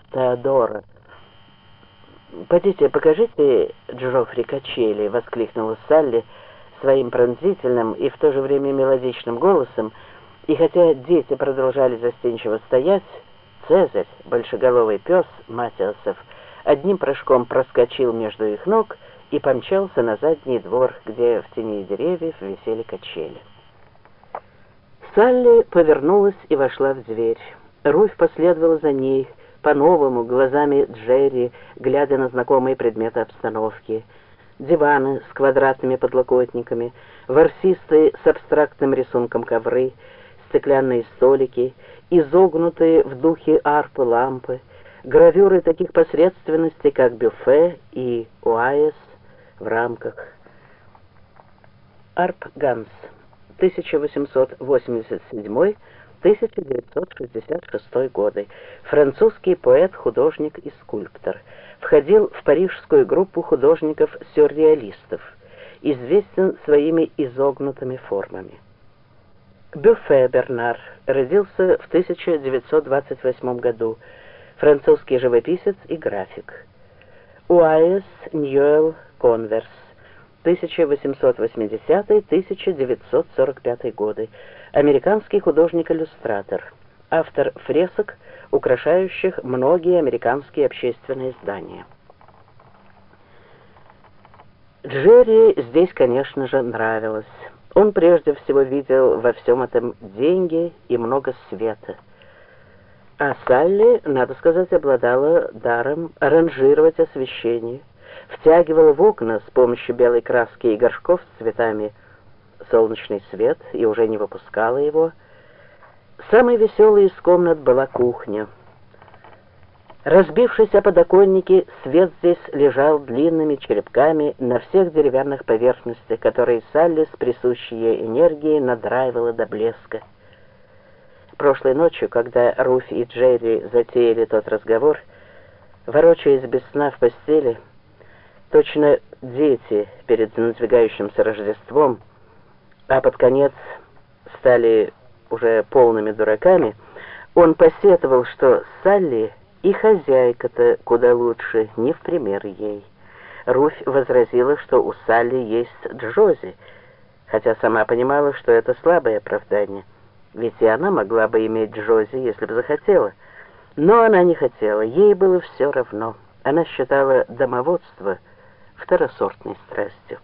Теодора. «Подите, покажите Джоффри качели!» — воскликнула Салли своим пронзительным и в то же время мелодичным голосом, и хотя дети продолжали застенчиво стоять, Цезарь, большеголовый пес Матиасов, одним прыжком проскочил между их ног и помчался на задний двор, где в тени деревьев висели качели. Салли повернулась и вошла в дверь. Руфь последовала за ней, по-новому, глазами Джерри, глядя на знакомые предметы обстановки. Диваны с квадратными подлокотниками, ворсистые с абстрактным рисунком ковры, стеклянные столики, изогнутые в духе арпы лампы, гравюры таких посредственностей, как Бюфе и Уайес в рамках. Арп Ганс, 1887-1966 годы, французский поэт, художник и скульптор, входил в парижскую группу художников-сюрреалистов, известен своими изогнутыми формами. Бюфе Бернар родился в 1928 году, французский живописец и график. Уайес Ньюэлл Конверс, 1880-1945 годы, американский художник-иллюстратор, автор фресок, украшающих многие американские общественные здания. Джерри здесь, конечно же, нравилось. Он прежде всего видел во всем этом деньги и много света. А Салли, надо сказать, обладала даром аранжировать освещение, втягивала в окна с помощью белой краски и горшков с цветами солнечный свет и уже не выпускала его. Самой веселой из комнат была кухня. Разбившись о подоконники, свет здесь лежал длинными черепками на всех деревянных поверхностях, которые Салли с присущей ей энергией надраивала до блеска. Прошлой ночью, когда Руфь и Джерри затеяли тот разговор, ворочаясь без сна в постели, точно дети перед надвигающимся Рождеством, а под конец стали уже полными дураками, он посетовал, что Салли и хозяйка-то куда лучше, не в пример ей. Руфь возразила, что у Салли есть Джози, хотя сама понимала, что это слабое оправдание, ведь и она могла бы иметь Джози, если бы захотела. Но она не хотела, ей было все равно. Она считала домоводство второсортной страстью.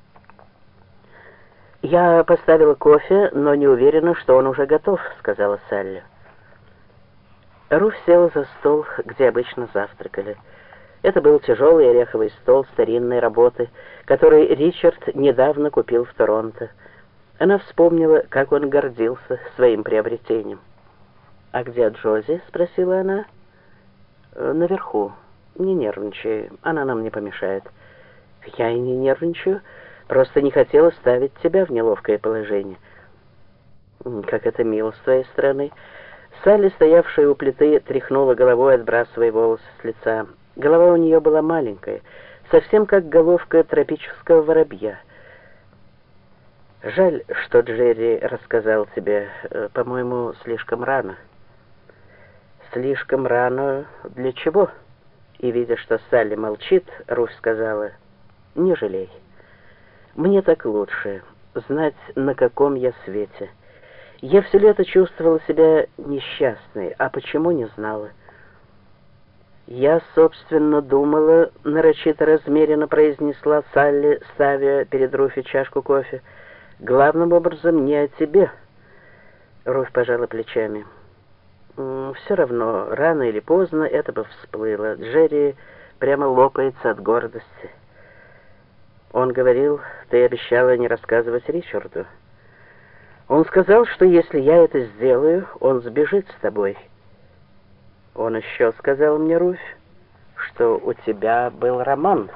«Я поставила кофе, но не уверена, что он уже готов», — сказала Салли. Руфь села за стол, где обычно завтракали. Это был тяжелый ореховый стол старинной работы, который Ричард недавно купил в Торонто. Она вспомнила, как он гордился своим приобретением. «А где Джози?» — спросила она. «Наверху. Не нервничай, она нам не помешает». «Я и не нервничаю, просто не хотела ставить тебя в неловкое положение». «Как это мило с твоей стороны». Салли, стоявшая у плиты, тряхнула головой, отбрасывая волосы с лица. Голова у нее была маленькая, совсем как головка тропического воробья. «Жаль, что Джерри рассказал тебе. По-моему, слишком рано». «Слишком рано? Для чего?» И, видя, что Салли молчит, Руфь сказала: «Не жалей. Мне так лучше знать, на каком я свете. Я все лето чувствовала себя несчастной, а почему, не знала. Я, собственно, думала, нарочито размеренно произнесла Салли, ставя перед Руфи чашку кофе, главным образом не о тебе». Руфь пожала плечами. «Все равно, рано или поздно это бы всплыло. Джерри прямо лопается от гордости. Он говорил, ты обещала не рассказывать Ричарду. Он сказал, что если я это сделаю, он сбежит с тобой. Он еще сказал мне, Руфь, что у тебя был роман».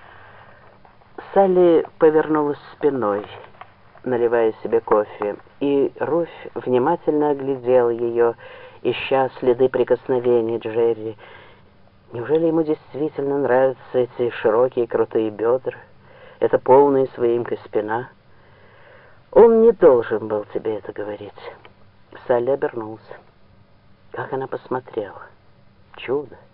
Салли повернулась спиной, наливая себе кофе, и Руфь внимательно оглядела ее, ища следы прикосновений Джерри. Неужели ему действительно нравятся эти широкие крутые бедра, эта полная своимкой спина? Он не должен был тебе это говорить. Салли обернулся. Как она посмотрела. Чудо.